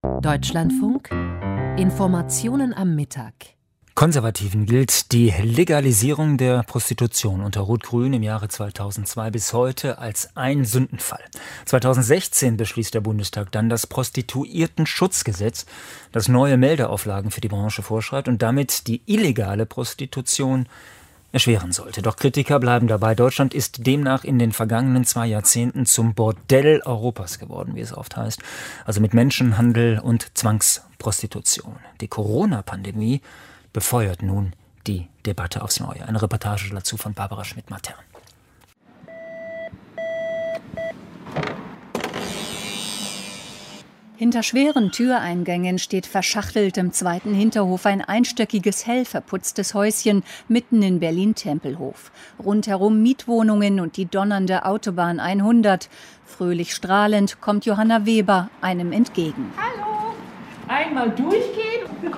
Deutschlandfunk. Informationen am Mittag. Konservativen gilt die Legalisierung der Prostitution unter Rot-Grün im Jahre 2002 bis heute als ein Sündenfall. 2016 beschließt der Bundestag dann das Prostituiertenschutzgesetz, das neue Meldeauflagen für die Branche vorschreibt und damit die illegale Prostitution erschweren sollte. Doch Kritiker bleiben dabei. Deutschland ist demnach in den vergangenen 2 Jahrzehnten zum Bordell Europas geworden, wie es oft heißt. Also mit Menschenhandel und Zwangsprostitution. Die Corona-Pandemie befeuert nun die Debatte aufs Neue. Eine Reportage dazu von Barbara Schmidt-Matern. Hinter schweren Türeingängen steht verschachtelt im zweiten Hinterhof ein einstöckiges, hell verputztes Häuschen mitten in Berlin-Tempelhof. Rundherum Mietwohnungen und die donnernde Autobahn 100. Fröhlich strahlend kommt Johanna Weber einem entgegen. Hallo, einmal durchgehen.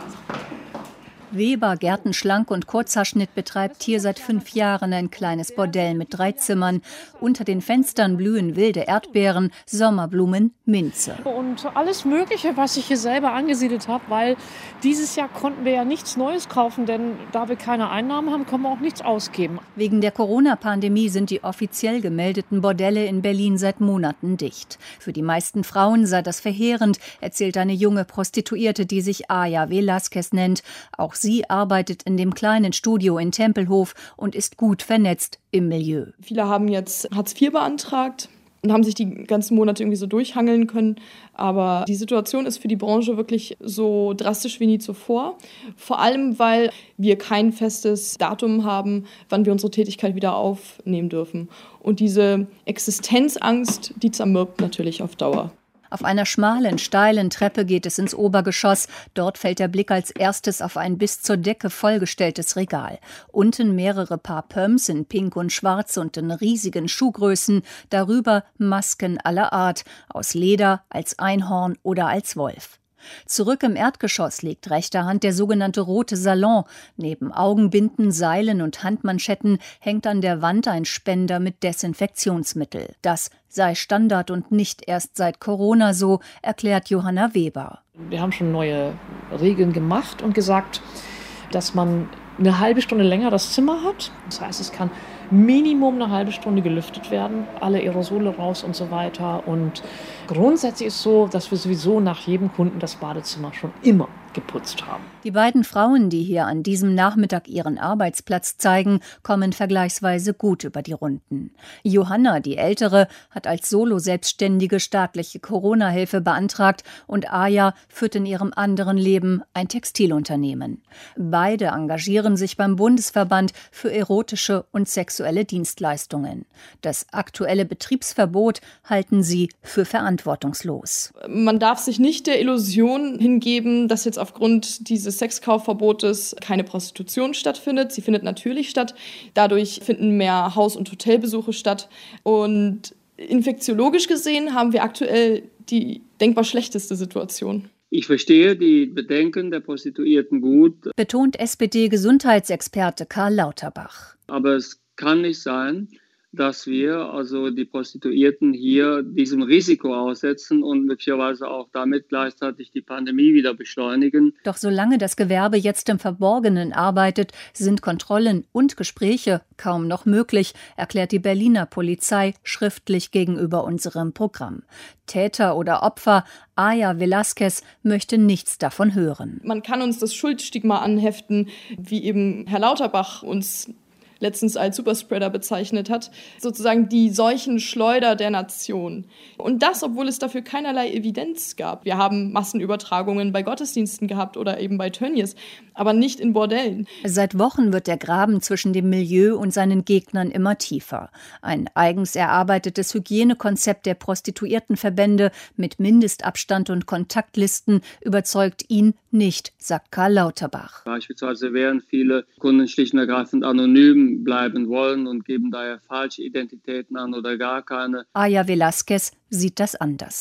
Weber, Gärtenschlank und Kurzhaarschnitt, betreibt hier seit 5 Jahren ein kleines Bordell mit 3 Zimmern. Unter den Fenstern blühen wilde Erdbeeren, Sommerblumen, Minze. Und alles Mögliche, was ich hier selber angesiedelt habe, weil dieses Jahr konnten wir ja nichts Neues kaufen, denn da wir keine Einnahmen haben, können wir auch nichts ausgeben. Wegen der Corona-Pandemie sind die offiziell gemeldeten Bordelle in Berlin seit Monaten dicht. Für die meisten Frauen sei das verheerend, erzählt eine junge Prostituierte, die sich Aya Velasquez nennt. Auch sie arbeitet in dem kleinen Studio in Tempelhof und ist gut vernetzt im Milieu. Viele haben jetzt Hartz IV beantragt und haben sich die ganzen Monate irgendwie so durchhangeln können. Aber die Situation ist für die Branche wirklich so drastisch wie nie zuvor. Vor allem, weil wir kein festes Datum haben, wann wir unsere Tätigkeit wieder aufnehmen dürfen. Und diese Existenzangst, die zermürbt natürlich auf Dauer. Auf einer schmalen, steilen Treppe geht es ins Obergeschoss. Dort fällt der Blick als erstes auf ein bis zur Decke vollgestelltes Regal. Unten mehrere Paar Pumps in Pink und Schwarz und in riesigen Schuhgrößen. Darüber Masken aller Art, aus Leder, als Einhorn oder als Wolf. Zurück im Erdgeschoss liegt rechter Hand der sogenannte rote Salon. Neben Augenbinden, Seilen und Handmanschetten hängt an der Wand ein Spender mit Desinfektionsmittel. Das sei Standard und nicht erst seit Corona so, erklärt Johanna Weber. Wir haben schon neue Regeln gemacht und gesagt, dass man eine halbe Stunde länger das Zimmer hat. Das heißt, es kann Minimum eine halbe Stunde gelüftet werden, alle Aerosole raus und so weiter. Und grundsätzlich ist so, dass wir sowieso nach jedem Kunden das Badezimmer schon immer geputzt haben. Die beiden Frauen, die hier an diesem Nachmittag ihren Arbeitsplatz zeigen, kommen vergleichsweise gut über die Runden. Johanna, die Ältere, hat als Solo-Selbstständige staatliche Corona-Hilfe beantragt und Aya führt in ihrem anderen Leben ein Textilunternehmen. Beide engagieren sich beim Bundesverband für erotische und sexuelle Dienstleistungen. Das aktuelle Betriebsverbot halten sie für verantwortungslos. Man darf sich nicht der Illusion hingeben, dass jetzt aufgrund dieses Sexkaufverbotes keine Prostitution stattfindet. Sie findet natürlich statt. Dadurch finden mehr Haus- und Hotelbesuche statt. Und infektiologisch gesehen haben wir aktuell die denkbar schlechteste Situation. Ich verstehe die Bedenken der Prostituierten gut. Betont SPD-Gesundheitsexperte Karl Lauterbach. Aber es kann nicht sein, dass wir also die Prostituierten hier diesem Risiko aussetzen und möglicherweise auch damit gleichzeitig die Pandemie wieder beschleunigen. Doch solange das Gewerbe jetzt im Verborgenen arbeitet, sind Kontrollen und Gespräche kaum noch möglich, erklärt die Berliner Polizei schriftlich gegenüber unserem Programm. Täter oder Opfer, Aya Velasquez, möchte nichts davon hören. Man kann uns das Schuldstigma anheften, wie eben Herr Lauterbach uns letztens als Superspreader bezeichnet hat, sozusagen die Seuchenschleuder der Nation. Und das, obwohl es dafür keinerlei Evidenz gab. Wir haben Massenübertragungen bei Gottesdiensten gehabt oder eben bei Tönnies, aber nicht in Bordellen. Seit Wochen wird der Graben zwischen dem Milieu und seinen Gegnern immer tiefer. Ein eigens erarbeitetes Hygienekonzept der Prostituiertenverbände mit Mindestabstand und Kontaktlisten überzeugt ihn nicht, sagt Karl Lauterbach. Beispielsweise wären viele Kunden schlicht und ergreifend anonym bleiben wollen und geben daher falsche Identitäten an oder gar keine. Aya Velasquez sieht das anders.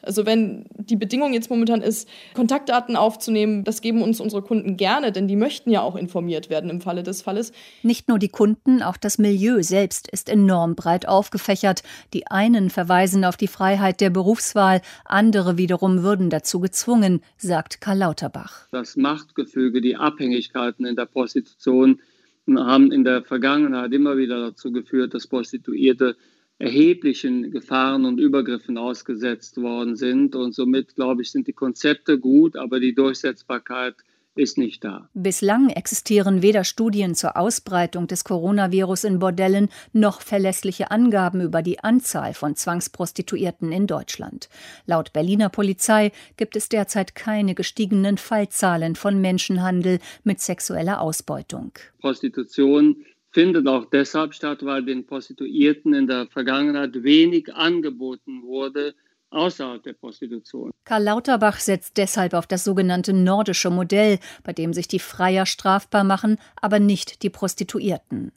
Also wenn die Bedingung jetzt momentan ist, Kontaktdaten aufzunehmen, das geben uns unsere Kunden gerne, denn die möchten ja auch informiert werden im Falle des Falles. Nicht nur die Kunden, auch das Milieu selbst ist enorm breit aufgefächert. Die einen verweisen auf die Freiheit der Berufswahl, andere wiederum würden dazu gezwungen, sagt Karl Lauterbach. Das Machtgefüge, die Abhängigkeiten in der Prostitution haben in der Vergangenheit immer wieder dazu geführt, dass Prostituierte erheblichen Gefahren und Übergriffen ausgesetzt worden sind. Und somit, glaube ich, sind die Konzepte gut, aber die Durchsetzbarkeit ist nicht da. Bislang existieren weder Studien zur Ausbreitung des Coronavirus in Bordellen noch verlässliche Angaben über die Anzahl von Zwangsprostituierten in Deutschland. Laut Berliner Polizei gibt es derzeit keine gestiegenen Fallzahlen von Menschenhandel mit sexueller Ausbeutung. Prostitution findet auch deshalb statt, weil den Prostituierten in der Vergangenheit wenig angeboten wurde außerhalb der Prostitution. Karl Lauterbach setzt deshalb auf das sogenannte nordische Modell, bei dem sich die Freier strafbar machen, aber nicht die Prostituierten.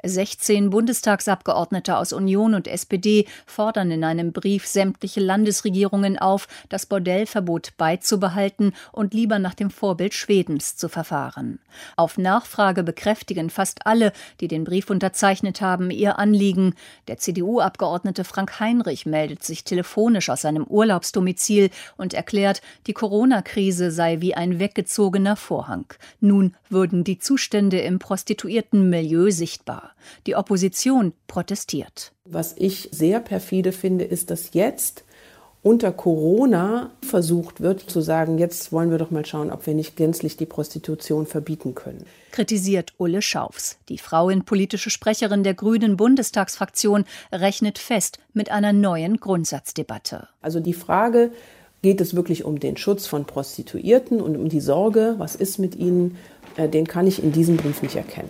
16 Bundestagsabgeordnete aus Union und SPD fordern in einem Brief sämtliche Landesregierungen auf, das Bordellverbot beizubehalten und lieber nach dem Vorbild Schwedens zu verfahren. Auf Nachfrage bekräftigen fast alle, die den Brief unterzeichnet haben, ihr Anliegen. Der CDU-Abgeordnete Frank Heinrich meldet sich telefonisch aus seinem Urlaubsdomizil und erklärt, die Corona-Krise sei wie ein weggezogener Vorhang. Nun würden die Zustände im Prostituiertenmilieu sichtbar. Die Opposition protestiert. Was ich sehr perfide finde, ist, dass jetzt unter Corona versucht wird zu sagen, jetzt wollen wir doch mal schauen, ob wir nicht gänzlich die Prostitution verbieten können. Kritisiert Ulle Schaufs. Die frauenpolitische Sprecherin der Grünen Bundestagsfraktion rechnet fest mit einer neuen Grundsatzdebatte. Also die Frage, geht es wirklich um den Schutz von Prostituierten und um die Sorge, was ist mit ihnen, den kann ich in diesem Brief nicht erkennen.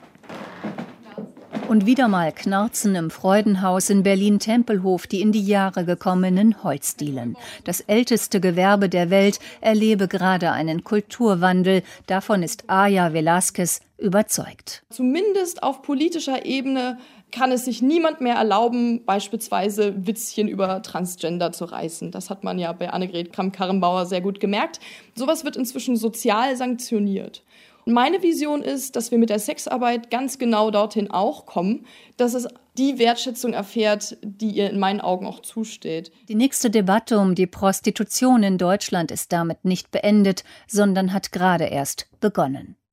Und wieder mal knarzen im Freudenhaus in Berlin-Tempelhof die in die Jahre gekommenen Holzdielen. Das älteste Gewerbe der Welt erlebe gerade einen Kulturwandel. Davon ist Aya Velázquez überzeugt. Zumindest auf politischer Ebene kann es sich niemand mehr erlauben, beispielsweise Witzchen über Transgender zu reißen. Das hat man ja bei Annegret Kramp-Karrenbauer sehr gut gemerkt. Sowas wird inzwischen sozial sanktioniert. Meine Vision ist, dass wir mit der Sexarbeit ganz genau dorthin auch kommen, dass es die Wertschätzung erfährt, die ihr in meinen Augen auch zusteht. Die nächste Debatte um die Prostitution in Deutschland ist damit nicht beendet, sondern hat gerade erst begonnen.